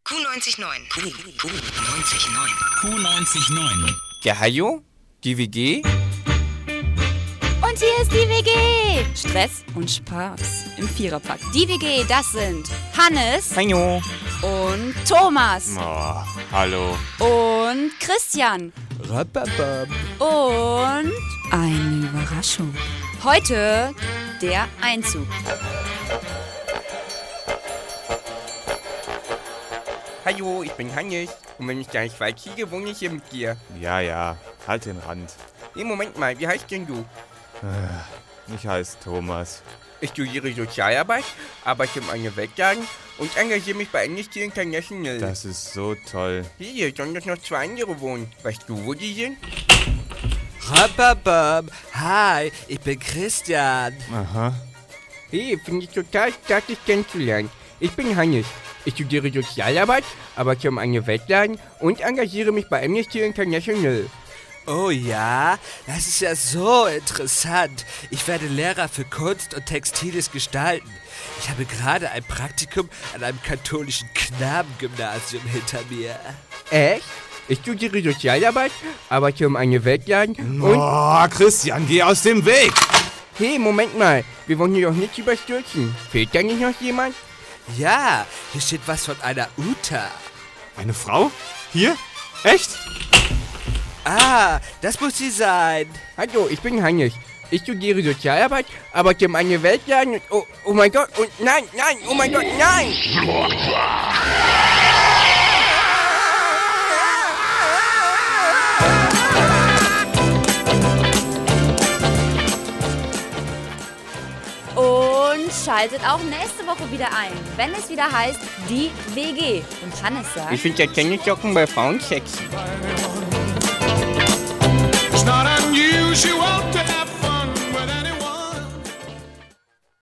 Q99. Q99. Q99. Ja, hallo? Die WG? Und hier ist die WG. Stress und Spaß im Viererpack. Die WG, das sind Hannes Hallo. und Thomas Oh, hallo. und Christian Rapapap. und eine Überraschung. Heute der Einzug. Hallo, ich bin Hannes. Und wenn ich gleich weit kriege, wohne ich hier mit dir. Ja, halt den Rand. Nee, Moment mal, wie heißt denn du? Ich heiße Thomas. Ich studiere Sozialarbeit, arbeite im Eine-Welt-Laden und engagiere mich bei Amnesty International. Das ist so toll. Hier sollen doch noch 2 andere wohnen. Weißt du, wo die sind? Rapapap. Hi, ich bin Christian. Aha. Hey, finde ich total stark, dich kennenzulernen. Ich bin Hannes. Ich studiere Sozialarbeit, arbeite im Eine-Welt-Laden und engagiere mich bei Amnesty International. Oh ja, das ist ja so interessant. Ich werde Lehrer für Kunst und Textiles gestalten. Ich habe gerade ein Praktikum an einem katholischen Knabengymnasium hinter mir. Echt? Ich studiere Sozialarbeit, arbeite im Eine-Welt-Laden und... Oh, Christian, geh aus dem Weg! Hey, Moment mal. Wir wollen hier doch nichts überstürzen. Fehlt da nicht noch jemand? Ja, hier steht was von einer Uta. Eine Frau? Hier? Echt? Ah, das muss sie sein. Hallo, ich bin Hannes. Ich studiere Sozialarbeit, arbeite im Eine-Welt-Laden und... Oh mein Gott, und nein, oh mein Gott, nein! Und schaltet auch nächste Woche wieder ein, wenn es wieder heißt, die WG. Und Hannes sagt... Ich finde ja Tennissocken bei Frauen sexy. Weil wir wollen